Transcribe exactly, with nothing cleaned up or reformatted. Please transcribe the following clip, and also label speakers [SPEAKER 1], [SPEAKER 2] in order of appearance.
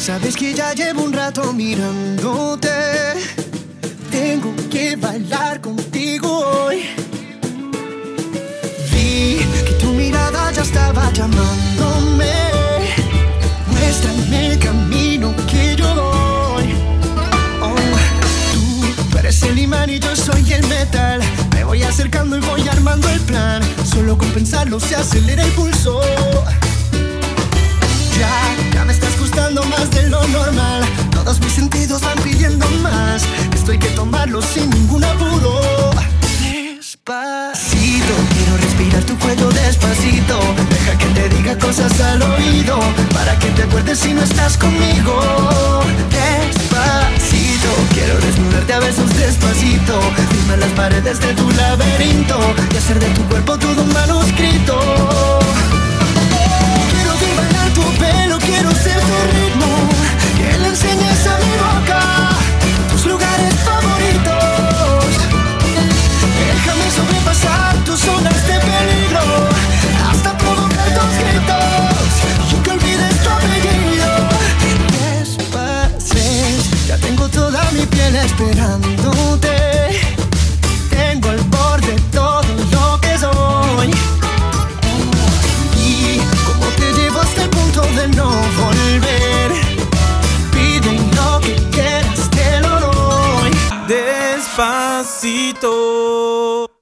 [SPEAKER 1] Sabes que ya llevo un rato mirándote. Tengo que bailar contigo hoy. Vi que tu mirada ya estaba llamándome. Muéstrame el camino que yo voy. Oh, tú, tú eres el imán y yo soy el metal. Me voy acercando y voy armando el plan. Solo con pensarlo se acelera el pulso. Ya, ya me estás gustando más de lo normal. Todos mis sentidos van pidiendo más. Esto hay que tomarlo sin ningún apuro. Despacito, quiero respirar tu cuello despacito. Deja que te diga cosas al oído, para que te acuerdes si no estás conmigo. Despacito, quiero desnudarte a besos despacito. Firmar las paredes de tu laberinto y hacer de tu cuerpo todo un manuscrito. Tu pelo, quiero ser tu ritmo, que le enseñes a mi boca tus lugares favoritos. Déjame sobrepasar tus zonas de peligro, hasta provocar tus gritos y que olvides tu apellido. Despacito, ya tengo toda mi piel esperándote. Tengo al borde todo lo que soy. De no volver, pide lo que quieras, te lo doy.
[SPEAKER 2] Despacito.